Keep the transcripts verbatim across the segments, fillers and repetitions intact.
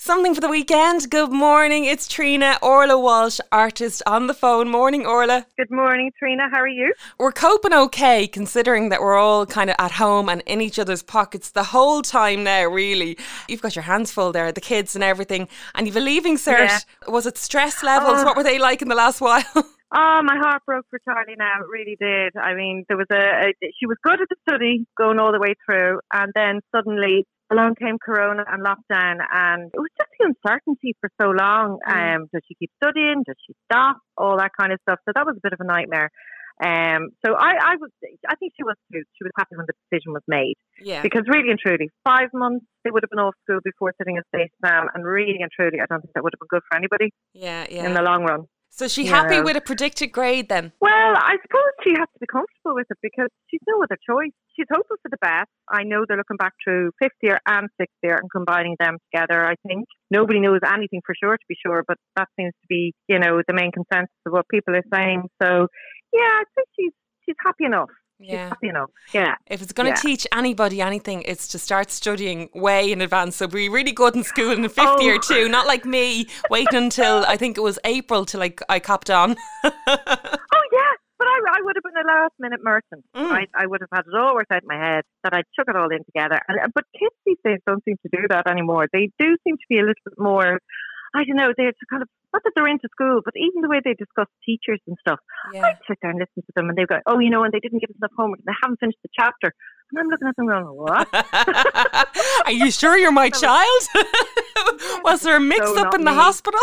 Something for the weekend. Good morning. It's Trina, Orla Walsh, artist on the phone. Morning, Orla. Good morning, Trina. How are you? We're coping okay, considering that we're all kind of at home and in each other's pockets the whole time now, really. You've got your hands full there, the kids and everything. And you've a leaving cert. Yeah. Was it stress levels? Oh. What were they like in the last while? Oh, my heart broke for Charlie now. It really did. I mean, there was a, a she was good at the study going all the way through. And then suddenly along came Corona and lockdown, and it was just the uncertainty for so long. Mm. Um, does she keep studying? Does she stop? All that kind of stuff. So that was a bit of a nightmare. Um, so I, I was, I think she was too. She was happy when the decision was made. Yeah. Because really and truly, five months they would have been off school before sitting a state exam, and really and truly, I don't think that would have been good for anybody. Yeah, yeah. In the long run. So is she happy know. with a predicted grade then? Well, I suppose she has to be comfortable with it because she's no other choice. She's hopeful for the best. I know they're looking back through fifth year and sixth year and combining them together, I think. Nobody knows anything for sure, to be sure, but that seems to be, you know, the main consensus of what people are saying. So, yeah, I think she's she's happy enough. Yeah. Happy enough. Yeah. If it's going to yeah. teach anybody anything, it's to start studying way in advance. So be really good in school in the fifth oh. year too. Not like me waiting until I think it was April till I, I copped on. Oh yeah, but I, I would have been a last minute merchant. Mm. Right? I would have had it all worked out in my head that I'd chuck it all in together. And, but kids these days don't seem to do that anymore. They do seem to be a little bit more, I don't know, they're kind of, not that they're into school, but even the way they discuss teachers and stuff. Yeah. I sit there and listen to them and they go, oh, you know, and they didn't give us enough homework and they haven't finished the chapter. And I'm looking at them going, what? Are you sure you're my child? Was there a mix so up in me. the hospital?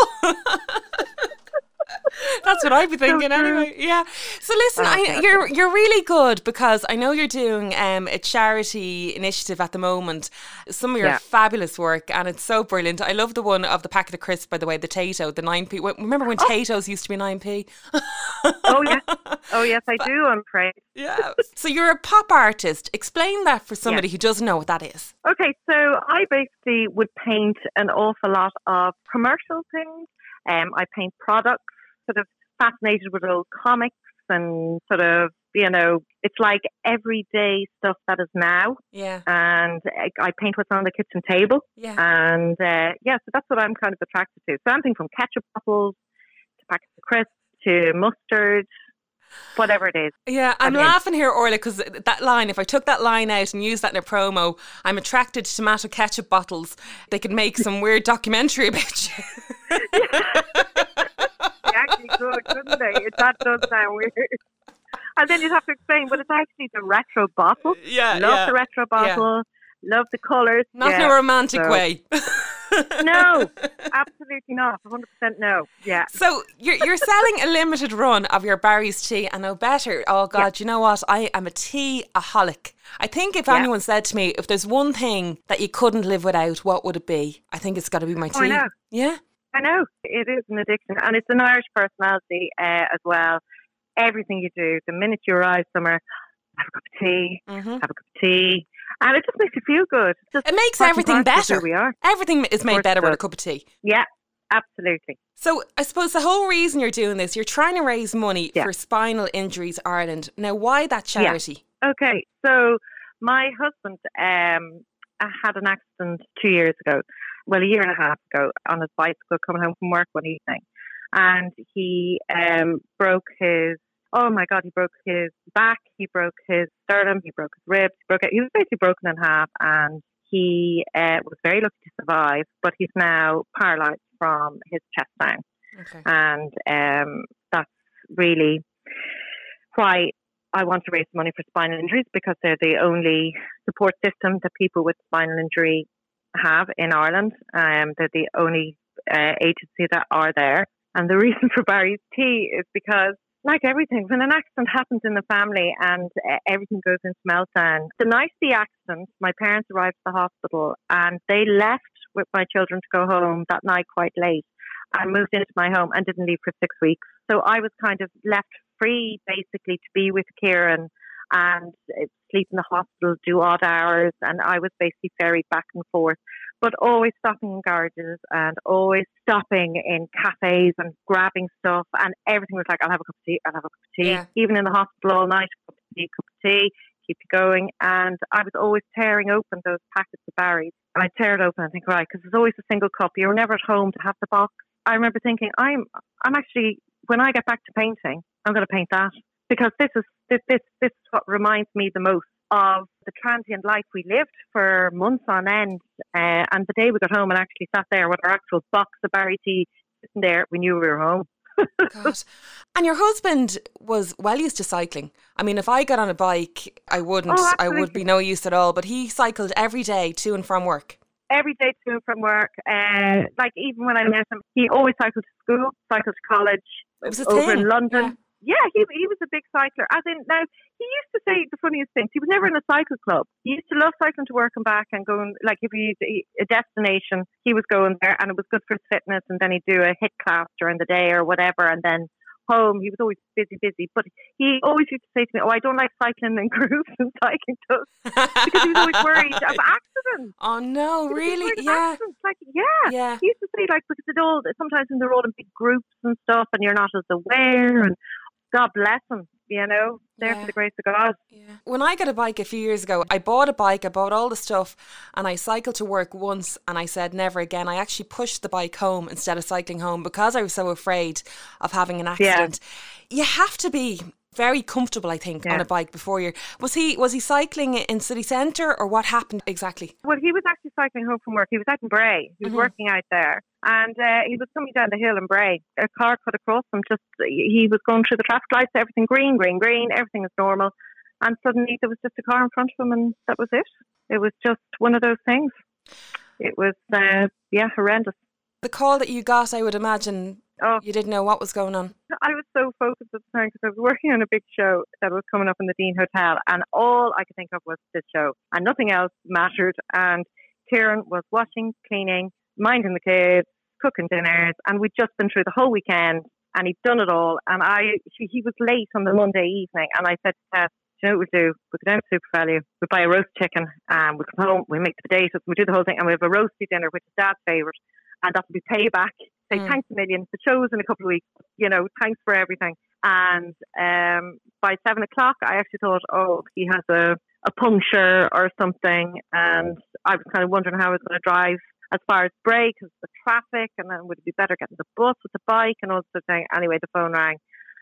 That's what I'd be thinking so anyway. Yeah. So listen, I, you're you're really good because I know you're doing um, a charity initiative at the moment. Some of your yeah. fabulous work, and it's so brilliant. I love the one of the packet of crisps, by the way, the Tato, the nine p. Remember when oh. Tato's used to be nine p? Oh yes, oh yes, I do. I'm afraid. Yeah. So you're a pop artist. Explain that for somebody yeah. who doesn't know what that is. Okay, so I basically would paint an awful lot of commercial things. Um, I paint products. Sort of fascinated with old comics and sort of, you know, it's like everyday stuff that is now. Yeah. And I, I paint what's on the kitchen table. Yeah. And uh, yeah, so that's what I'm kind of attracted to. So anything from ketchup bottles to packets of crisps to mustard, whatever it is. Yeah, I'm I laughing here, Orla, because that line, if I took that line out and used that in a promo, I'm attracted to tomato ketchup bottles. They could make some weird documentary about you. Actually could, couldn't they? It, that does sound weird. And then you'd have to explain, but it's actually the retro bottle. Yeah, Love yeah. the retro bottle. Yeah. Love the colours. Not yeah. in a romantic so. way. No, absolutely not. one hundred percent no. Yeah. So you're you're selling a limited run of your Barry's tea, and no better. Oh God, yeah. You know what? I am a tea-aholic. I think if yeah. anyone said to me, if there's one thing that you couldn't live without, what would it be? I think it's got to be my tea. Oh, I know. Yeah. I know. It is an addiction, and it's an Irish personality uh, as well. Everything you do, the minute you arrive somewhere, have a cup of tea, mm-hmm. have a cup of tea. And it just makes you feel good. Just it makes everything better. We are. Everything is made better with a cup of tea. Yeah, absolutely. So I suppose the whole reason you're doing this, you're trying to raise money yeah. for Spinal Injuries Ireland. Now, why that charity? Yeah. Okay, so my husband um, had an accident two years ago. Well, a year and a half ago, on his bicycle coming home from work one evening. And he um, broke his Oh my God, he broke his back, he broke his sternum, he broke his ribs, he broke it. He was basically broken in half, and he uh, was very lucky to survive, but he's now paralysed from his chest down. Okay. And um, that's really why I want to raise money for spinal injuries, because they're the only support system that people with spinal injury have in Ireland. Um, they're the only uh, agency that are there. And the reason for Barry's Tea is because, like everything, when an accident happens in the family and uh, everything goes into meltdown, the night of the accident, my parents arrived at the hospital and they left with my children to go home that night quite late and moved into my home and didn't leave for six weeks. So I was kind of left free, basically, to be with Kieran and uh, sleep in the hospital, do odd hours, and I was basically ferried back and forth. But always stopping in garages and always stopping in cafes and grabbing stuff, and everything was like, I'll have a cup of tea, I'll have a cup of tea. Yeah. Even in the hospital all night, cup of tea, cup of tea. keep you going. And I was always tearing open those packets of Barry's. And I'd tear it open and think, right, because there's always a single cup. You're never at home to have the box. I remember thinking, I'm I'm actually, when I get back to painting, I'm going to paint that. Because this is this, this this is what reminds me the most of the transient life we lived for months on end. Uh, and the day we got home and actually sat there with our actual box of Barry tea sitting there, we knew we were home. God. And your husband was well used to cycling. I mean, if I got on a bike, I wouldn't. Oh, I would be no use at all. But he cycled every day to and from work. Every day to and from work. Uh, like even when I met him, he always cycled to school, cycled to college, It was a over thing. in London. Yeah. Yeah, he he was a big cycler. As in, now, he used to say the funniest things. He was never in a cycle club. He used to love cycling to work and back and going, like, if he a destination, he was going there and it was good for his fitness. And then he'd do a HIIT class during the day or whatever. And then home, he was always busy, busy. But he always used to say to me, oh, I don't like cycling in groups and cycling dust. Because he was always worried of accidents. Oh, no, really? Yeah. Like, yeah. Yeah. He used to say, like, because it all, sometimes when they're all in big groups and stuff and you're not as aware, and God bless him, you know, there Yeah. for the grace of God. Yeah. When I got a bike a few years ago, I bought a bike, I bought all the stuff, and I cycled to work once, and I said never again. I actually pushed the bike home instead of cycling home because I was so afraid of having an accident. Yeah. You have to be very comfortable, I think, Yeah. on a bike before you're... Was he was he cycling in city centre, or what happened exactly? Well, he was actually cycling home from work. He was out in Bray. He was Mhm. working out there. And uh, he was coming down the hill in Bray. A car cut across him. Just he was going through the traffic lights, everything green, green, green. Everything was normal. And suddenly there was just a car in front of him, and that was it. It was just one of those things. It was, uh, yeah, horrendous. The call that you got, I would imagine, Oh, you didn't know what was going on. I was so focused at the time because I was working on a big show that was coming up in the Dean Hotel, and all I could think of was this show, and nothing else mattered. And Kieran was washing, cleaning, minding the kids, cooking dinners, and we'd just been through the whole weekend, and he'd done it all. And I, he he was late on the Monday evening, and I said to Tess, you know what we'll do? We'll go down to Super Value, we'll buy a roast chicken, and we'll come home, we'll make the potatoes, we'll do the whole thing, and we'll have a roasty dinner, which is Dad's favourite, and that'll be payback. Say Mm. thanks a million. The show's in a couple of weeks. You know, thanks for everything. And um, by seven o'clock, I actually thought, oh, he has a, a puncture or something. And I was kind of wondering how I was going to drive as far as Bray because of the traffic. And then would it be better getting the bus with the bike and all sorts of things. Anyway, the phone rang.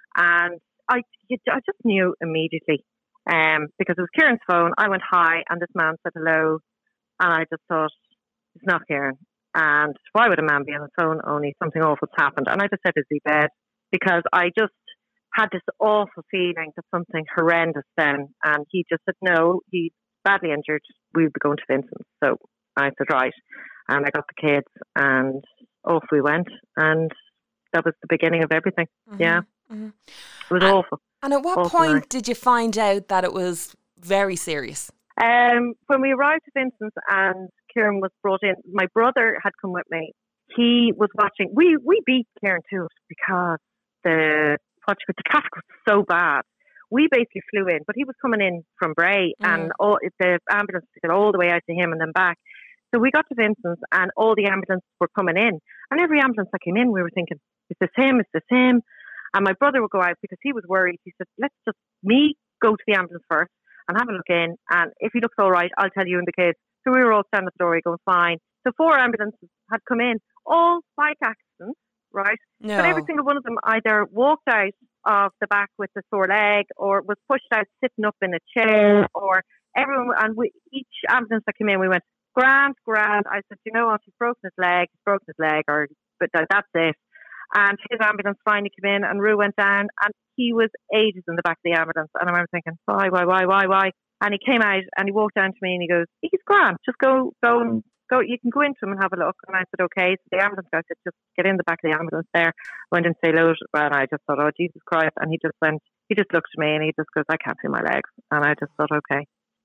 And I, I just knew immediately um, because it was Kieran's phone. I went hi and this man said hello. And I just thought, it's not Kieran. And why would a man be on the phone? Only something awful's happened. And I just said, is he dead? Because I just had this awful feeling that something horrendous then. And he just said, no, he's badly injured. We'll be going to Vincent's. So I said, right. And I got the kids and off we went. And that was the beginning of everything. Mm-hmm. Yeah. Mm-hmm. It was and, awful. And at what awful point night. did you find out that it was very serious? Um, when we arrived at Vincent's and Kieran was brought in, my brother had come with me. He was watching. We we beat Kieran to it because the what you, the traffic was so bad. We basically flew in, but he was coming in from Bray, mm. and all the ambulance took it all the way out to him and then back. So we got to Vincent's, and all the ambulances were coming in, and every ambulance that came in, we were thinking, "Is this him? Is this him?" And my brother would go out because he was worried. He said, "Let's just me go to the ambulance first and have a look in, and if he looks all right, I'll tell you and the kids." So we were all standing at the door going, fine. So four ambulances had come in, all bike accidents, right? No. But every single one of them either walked out of the back with a sore leg or was pushed out sitting up in a chair, or everyone, and we, each ambulance that came in, we went, grand, grand. I said, you know what, he's broken his leg, he's broken his leg, or but that, that's it. And his ambulance finally came in, and Rue went down, and he was ages in the back of the ambulance. And I remember thinking, why, why, why, why, why? And he came out, and he walked down to me, and he goes, he's grand, just go, go, and go. You can go into him and have a look. And I said, okay. So the ambulance guy said, just get in the back of the ambulance there. Went and say hello, and I just thought, oh, Jesus Christ. And he just went, he just looked at me, and he just goes, I can't feel my legs. And I just thought, okay.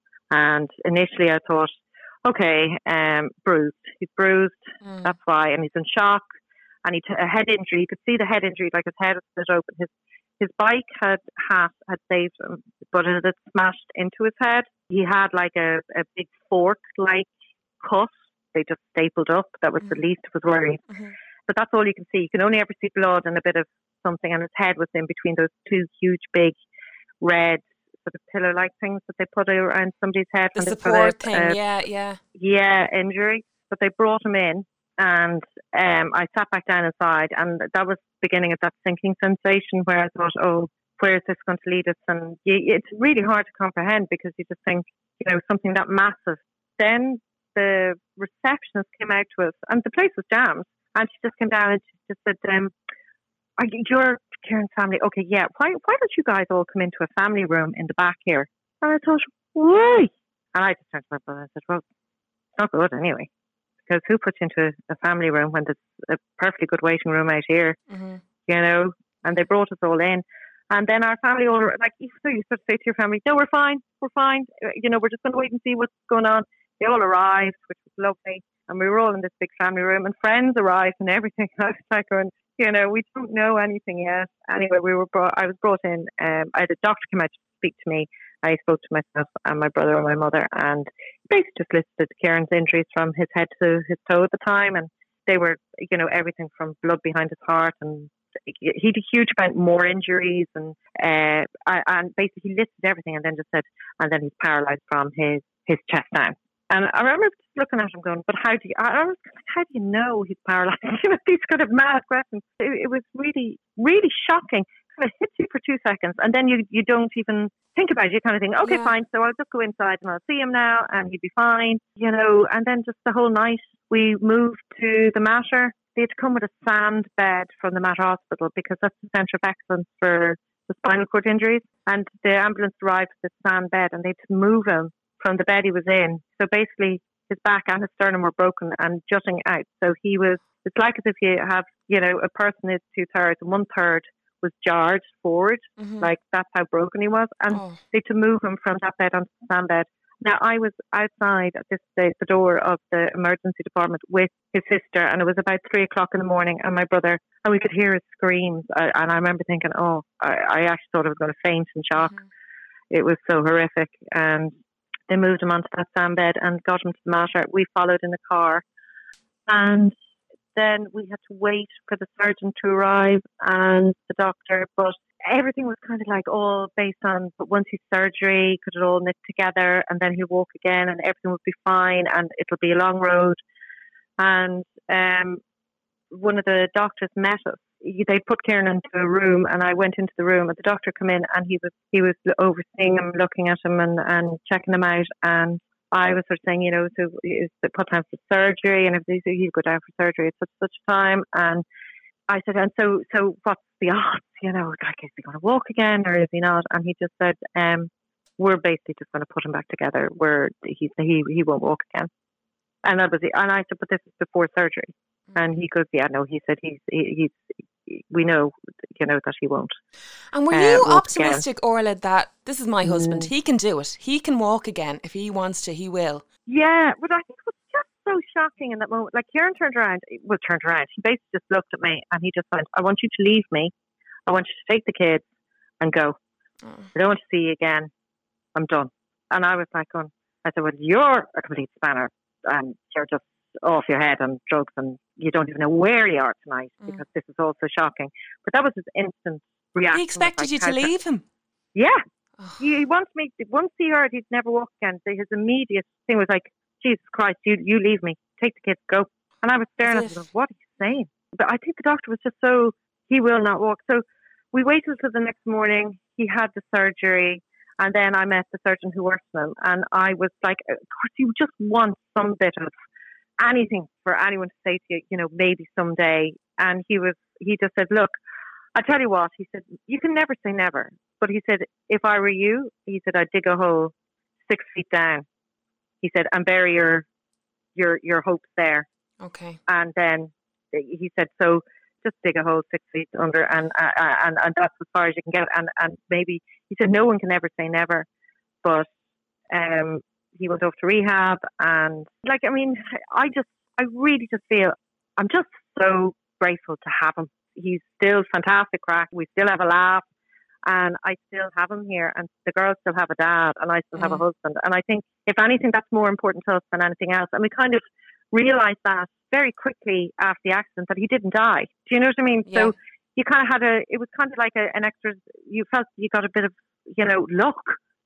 And initially I thought, okay, um, bruised. He's bruised. Mm. That's why. And he's in shock. And he t- a head injury. You could see the head injury, like his head was split open. His his bike had hat had saved him, but it had smashed into his head. He had like a, a big fork like cut. They just stapled up. That was mm-hmm. the least of his worries. Mm-hmm. But that's all you can see. You can only ever see blood and a bit of something, and his head was in between those two huge, big, red sort of pillar-like things that they put around somebody's head. The when support thing, a, yeah, yeah. Yeah, injury. But they brought him in, and um, I sat back down inside, and that was the beginning of that sinking sensation where I thought, oh, where is this going to lead us? And you, it's really hard to comprehend because you just think, you know, something that massive. Then the receptionist came out to us, and the place was jammed, and she just came down and she just said, um, are you, you're Kieran's family? Okay, yeah. Why why don't you guys all come into a family room in the back here? And I thought, why? And I just turned to my brother and I said, well, it's not good anyway. Because who puts you into a family room when there's a perfectly good waiting room out here, mm-hmm. you know? And they brought us all in. And then our family all, like, you sort of say to your family, no, we're fine, we're fine. You know, we're just going to wait and see what's going on. They all arrived, which was lovely. And we were all in this big family room, and friends arrived and everything. I was like going, you know, we don't know anything yet. Anyway, we were brought, I was brought in. Um, I had a doctor come out to speak to me. I spoke to myself and my brother and my mother, and basically just listed Kieran's injuries from his head to his toe at the time. And they were, you know, everything from blood behind his heart, and he had a huge amount more injuries, and uh, and basically he listed everything, and then just said, and then he's paralysed from his, his chest down. And I remember just looking at him going, but how do you, I was like, how do you know he's paralysed? You know, these kind of mad questions. It, it was really, really shocking. Kind of hits you for two seconds, and then you, you don't even think about it. You kind of think, okay, yeah. fine, so I'll just go inside and I'll see him now, and he'd be fine, you know. And then just the whole night, we moved to the Mater. They had to come with a sand bed from the Mater Hospital because that's the centre of excellence for the spinal cord injuries. And the ambulance arrived with the sand bed, and they had to move him from the bed he was in. So basically, his back and his sternum were broken and jutting out. So he was, it's like as if you have, you know, a person is two thirds and one third was jarred forward. Mm-hmm. Like that's how broken he was. And oh. they had to move him from that bed onto the sand bed. Now, I was outside at this stage, the door of the emergency department with his sister, and it was about three o'clock in the morning, and my brother, and we could hear his screams. I, and I remember thinking, oh, I, I actually thought I was going to faint in shock. Mm-hmm. It was so horrific. And they moved him onto that sand bed and got him to the Mater. We followed in the car. And then we had to wait for the surgeon to arrive and the doctor. But everything was kind of like all based on, but once he's surgery, could it all knit together, and then he'll walk again and everything will be fine and it'll be a long road. And um, one of the doctors met us. They put Kieran into a room, and I went into the room, and the doctor came in, and he was he was overseeing him, looking at him and, and checking him out. And I was sort of saying, you know, so is the put time for surgery, and if he said he'd go down for surgery at such such time. And I said, and so so what's the odds? You know, like, is he going to walk again or is he not? And he just said, um, we're basically just going to put him back together. Where he he he won't walk again. And that was it. And I said, but this is before surgery. And he goes, yeah, no. He said he's he, he's we know, you know, that he won't. And were you uh, optimistic, again. Orla, that this is my husband, mm. he can do it, he can walk again if he wants to, he will? Yeah, but I think it was just so shocking in that moment. Like, Kieran turned around, well, turned around, he basically just looked at me and he just went, I want you to leave me, I want you to take the kids and go. Oh. I don't want to see you again, I'm done. And I was like, going, I said, well, you're a complete spanner and you're just off your head on drugs and you don't even know where you are tonight mm. because this is all so shocking. But that was his instant reaction. He expected like, you to leave him? Yeah. Oh. He, he wants me, once he heard he'd never walk again, so his immediate thing was like, Jesus Christ, you you leave me, take the kids, go. And I was staring at him, what are you saying? But I think the doctor was just so, he will not walk. So we waited till the next morning, he had the surgery, and then I met the surgeon who works with him, and I was like, of course you just want some bit of anything for anyone to say to you, you know, maybe someday. And he was, he just said, look, I tell you what, he said, you can never say never. But he said, if I were you, he said, I'd dig a hole six feet down. He said, and bury your, your, your hopes there. Okay. And then he said, so just dig a hole six feet under, and uh, and and that's as far as you can get. And and maybe he said, no one can ever say never, but um. he went off to rehab, and like, I mean, I just, I really just feel, I'm just so grateful to have him. He's still fantastic crack. We still have a laugh, and I still have him here, and the girls still have a dad, and I still mm. have a husband. And I think, if anything, that's more important to us than anything else. And we kind of realised that very quickly after the accident, that he didn't die. Do you know what I mean? Yeah. So you kind of had a, it was kind of like a, an extra, you felt you got a bit of, you know, luck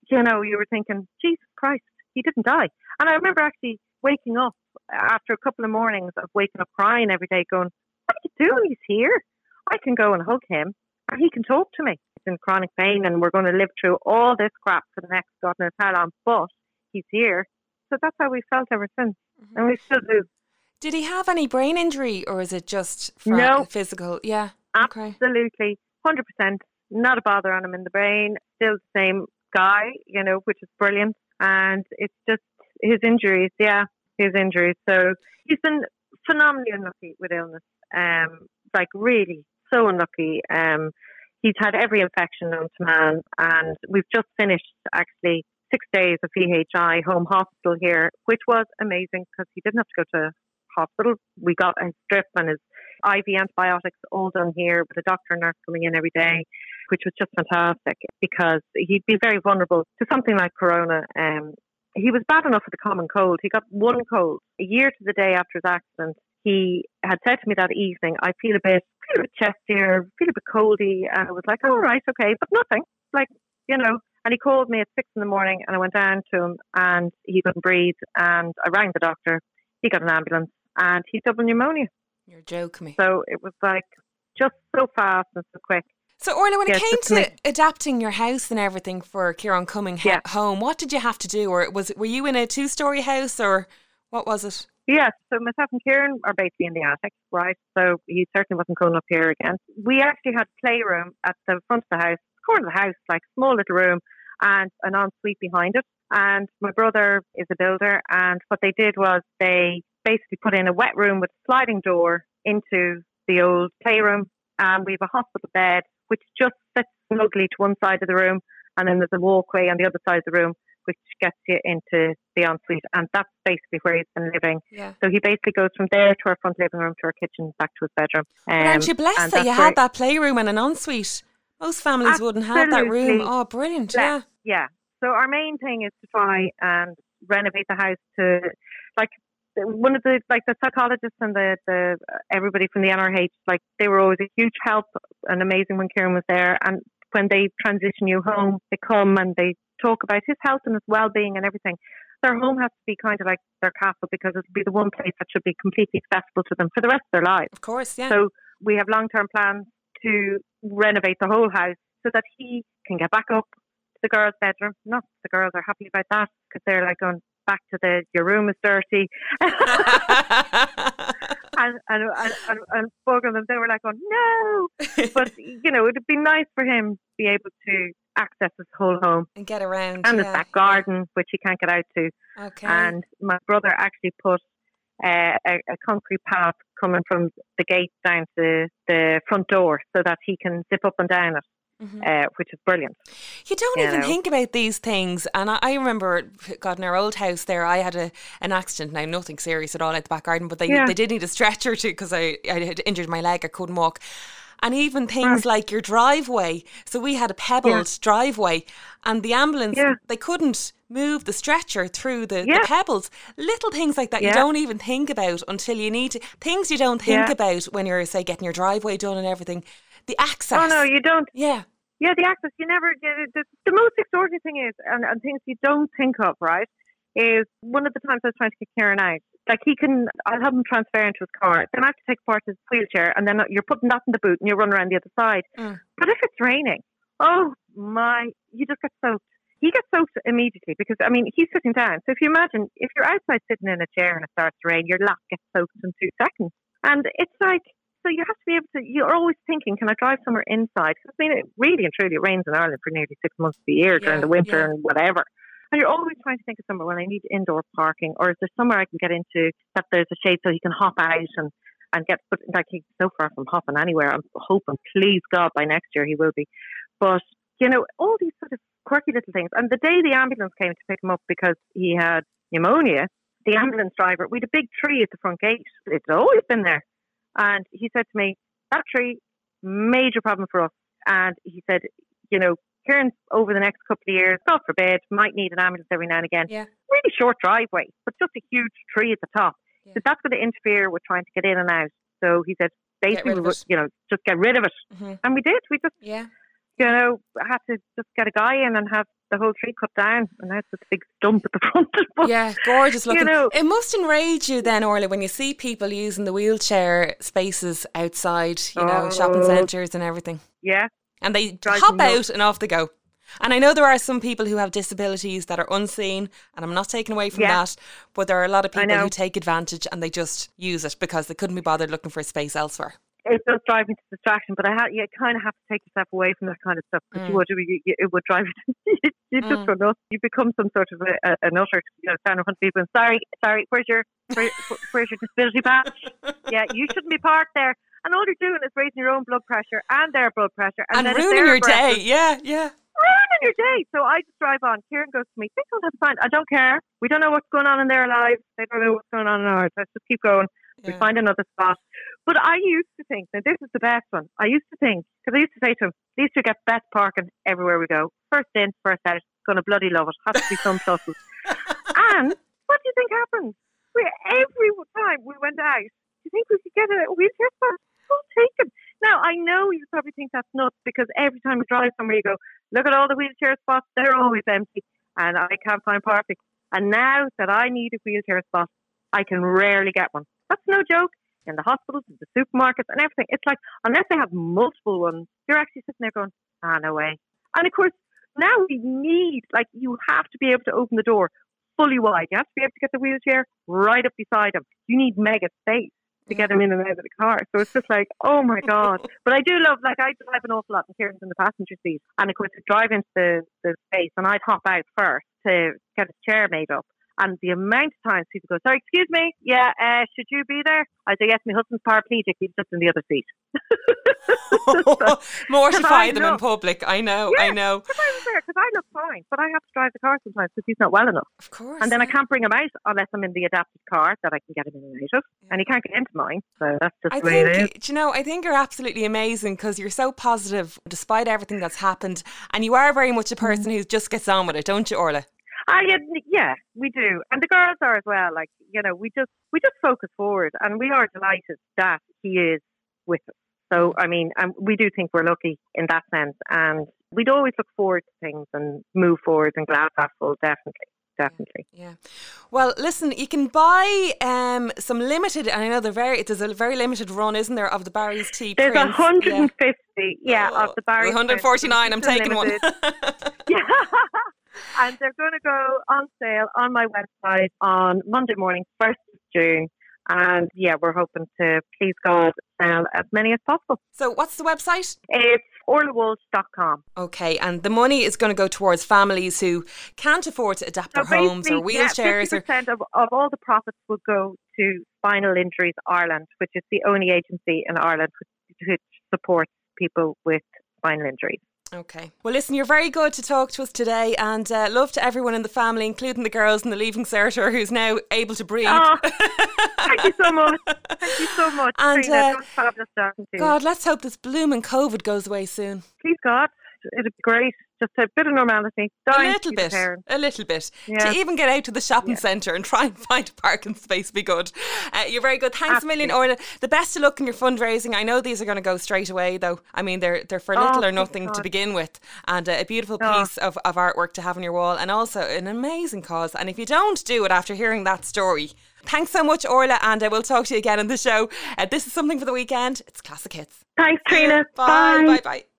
you know, you were thinking, Jesus Christ, he didn't die. And I remember actually waking up after a couple of mornings of waking up crying every day going, what are you doing? He's here. I can go and hug him and he can talk to me. He's in chronic pain and we're going to live through all this crap for the next God knows how long, but he's here. So that's how we felt ever since. Mm-hmm. And we still do. Did he have any brain injury or is it just for no, physical? Yeah. Absolutely. one hundred percent. Not a bother on him in the brain. Still the same guy, you know, which is brilliant. And it's just his injuries. Yeah, his injuries. So he's been phenomenally unlucky with illness. Um, like really so unlucky. Um, he's had every infection known to man. And we've just finished actually six days of V H I home hospital here, which was amazing because he didn't have to go to hospital. We got a strip and his I V antibiotics all done here with a doctor and nurse coming in every day, which was just fantastic because he'd be very vulnerable to something like corona. Um, he was bad enough with the common cold. He got one cold. A year to the day after his accident, he had said to me that evening, I feel a bit, feel a bit chestier, feel a bit coldy. And I was like, all right, okay, but nothing. Like, you know, and he called me at six in the morning and I went down to him and he couldn't breathe. And I rang the doctor. He got an ambulance and he double pneumonia. You're joking me. So it was like just so fast and so quick. So Orla, when yes, it came to make... adapting your house and everything for Kieran coming ha- yeah. home, what did you have to do? Or was it, were you in a two-storey house or what was it? Yes, so myself and Kieran are basically in the attic, right? So he certainly wasn't going up here again. We actually had a playroom at the front of the house, corner of the house, like small little room, and an ensuite behind it. And my brother is a builder, and what they did was they basically put in a wet room with a sliding door into the old playroom. And we have a hospital bed, which just sits snugly to one side of the room. And then there's a walkway on the other side of the room, which gets you into the ensuite. And that's basically where he's been living. Yeah. So he basically goes from there to our front living room, to our kitchen, back to his bedroom. Um, but aren't you blessed that you had that playroom and an ensuite? Most families absolutely. wouldn't have that room. Oh, brilliant. Blessed. Yeah. Yeah. So our main thing is to try and renovate the house to, like, one of the, like the psychologists and the, the everybody from the N R H, like they were always a huge help and amazing when Kieran was there. And when they transition you home, they come and they talk about his health and his well-being and everything. Their home has to be kind of like their castle because it'll be the one place that should be completely accessible to them for the rest of their lives. Of course, yeah. So we have long-term plans to renovate the whole house so that he can get back up to the girls' bedroom. Not the girls are happy about that because they're like going back to the, your room is dirty. and, and, and, and, and both of them, they were like, oh no. But, you know, it'd be nice for him to be able to access his whole home. And get around. And yeah. his back garden, which he can't get out to. Okay. And my brother actually put uh, a, a concrete path coming from the gate down to the front door so that he can zip up and down it. Mm-hmm. Uh, which is brilliant. You don't you even know. think about these things. And I, I remember, God, in our old house there, I had a, an accident. Now, nothing serious at all at the back garden, but they, yeah. they did need a stretcher too because I, I had injured my leg. I couldn't walk. And even things right. like your driveway. So we had a pebbled yeah. driveway and the ambulance, yeah. they couldn't move the stretcher through the, yeah. the pebbles. Little things like that yeah. you don't even think about until you need to. Things you don't think yeah. about when you're, say, getting your driveway done and everything. The access. Oh, no, you don't. Yeah. Yeah, the access. You never get it. The, the most extraordinary thing is, and, and things you don't think of, right, is one of the times I was trying to get Kieran out. Like, he can, I'll have him transfer into his car. Then I have to take apart his wheelchair, and then you're putting that in the boot, and you run around the other side. Mm. But if it's raining, oh, my, you just get soaked. He gets soaked immediately because, I mean, he's sitting down. So if you imagine, if you're outside sitting in a chair and it starts to rain, your lap gets soaked in two seconds. And it's like, so you have to be able to, you're always thinking, can I drive somewhere inside? Because I mean, it really and truly rains in Ireland for nearly six months of the year during yeah, the winter yeah. and whatever. And you're always trying to think of somewhere, well, I need indoor parking, or is there somewhere I can get into that there's a shade so he can hop out and, and get, but like he's so far from hopping anywhere. I'm hoping, please God, by next year he will be. But, you know, all these sort of quirky little things. And the day the ambulance came to pick him up because he had pneumonia, the ambulance driver, we had a big tree at the front gate. It's always been there. And he said to me, that tree, major problem for us. And he said, you know, Kieran, over the next couple of years, God forbid, might need an ambulance every now and again. Yeah. Really short driveway, but just a huge tree at the top. Yeah. So that's going to interfere with trying to get in and out. So he said, basically, we would, you know, just get rid of it. Mm-hmm. And we did. We just, yeah. you know, had to just get a guy in and have the whole tree cut down, and now it's a big stump at the front. But, yeah, gorgeous looking. You know, it must enrage you then, Orla, when you see people using the wheelchair spaces outside, you know, oh, shopping centres and everything. Yeah. And they Drives hop me out nuts. and off they go. And I know there are some people who have disabilities that are unseen, and I'm not taking away from Yeah. that, but there are a lot of I people know. who take advantage and they just use it because they couldn't be bothered looking for a space elsewhere. It does drive me to distraction, but I ha- you kind of have to take yourself away from that kind of stuff because Mm. you would, you, you, it would drive you. You just Mm. go nuts. You become some sort of a, a, a nutter. You know, stand in front of people and sorry, sorry, where's your where, where's your disability badge? Yeah, you shouldn't be parked there. And all you're doing is raising your own blood pressure and their blood pressure, and, And then if ruining they're your day. aggressive, Yeah, yeah. ruining your day. So I just drive on. Kieran goes to me, they don't have a sign. I don't care. We don't know what's going on in their lives. They don't know what's going on in ours. Let's just keep going. We Yeah. find another spot. But I used to think, now this is the best one. I used to think, because I used to say to him, these two get best parking everywhere we go. First in, first out. Going to bloody love it. Has to be some pluses. And what do you think happened? We, every time we went out, do you think we could get a wheelchair spot? We'll take them. Now, I know you probably think that's nuts because every time you drive somewhere, you go, look at all the wheelchair spots. They're always empty. And I can't find parking. And now that I need a wheelchair spot, I can rarely get one. That's no joke. In the hospitals, in the supermarkets and everything. It's like, unless they have multiple ones, you're actually sitting there going, ah, no way. And of course, now we need, like, you have to be able to open the door fully wide. You have to be able to get the wheelchair right up beside them. You need mega space to get them in and out of the car. So it's just like, oh my God. But I do love, like, I drive an awful lot and Kieran's in the passenger seat. And of course, I drive into the, the space and I'd hop out first to get his chair made up. And the amount of times people go, sorry, excuse me, yeah, uh, should you be there? I say, yes, my husband's paraplegic, he's just in the other seat. Mortify them in public. I know, yeah, I know. Because I was there, because I look fine, but I have to drive the car sometimes because he's not well enough. Of course. And then yeah. I can't bring him out unless I'm in the adapted car that I can get him in and out of. Yeah. And he can't get into mine. So that's just I the way think, it is. do you know, I think you're absolutely amazing because you're so positive despite everything that's happened. And you are very much a person who just gets on with it, don't you, Orla? I, yeah, we do. And the girls are as well. Like, you know, we just we just focus forward and we are delighted that he is with us. So, I mean, um, we do think we're lucky in that sense. And we'd always look forward to things and move forward and glass half full, definitely. Definitely. Yeah. Well, listen, you can buy um, some limited, and I know they're very, there's a very limited run, isn't there, of the Barry's Tea There's prints? one hundred fifty, yeah, Oh, of the Barry's one hundred forty-nine, I'm taking one. Yeah. And they're going to go on sale on my website on Monday morning, first of June. And yeah, we're hoping to, please God, sell as many as possible. So what's the website? It's orla walsh dot com. Okay, and the money is going to go towards families who can't afford to adapt So their homes or yeah, wheelchairs. fifty percent or... of, of all the profits will go to Spinal Injuries Ireland, which is the only agency in Ireland which, which supports people with spinal injuries. Okay. Well, listen, you're very good to talk to us today, and uh, love to everyone in the family, including the girls in the Leaving Cert who's now able to breathe. Oh, thank you so much. Thank you so much. And Trina, uh, fabulous talking to you. God, let's hope this blooming COVID goes away soon. Please God, it'd be great. Just a bit of normality. A little bit, a little bit. Yeah. To even get out to the shopping Yeah. centre and try and find a parking space be good. Uh, you're very good. Thanks Absolutely. a million, Orla. The best of luck in your fundraising. I know these are going to go straight away, though. I mean, they're they're for little Oh, or nothing God. to begin with. And uh, a beautiful Oh. piece of, of artwork to have on your wall, and also an amazing cause. And if you don't do it after hearing that story, thanks so much, Orla, and I will talk to you again on the show. Uh, this is Something for the Weekend. It's Classic Hits. Thanks, Trina. Bye. Bye. Bye.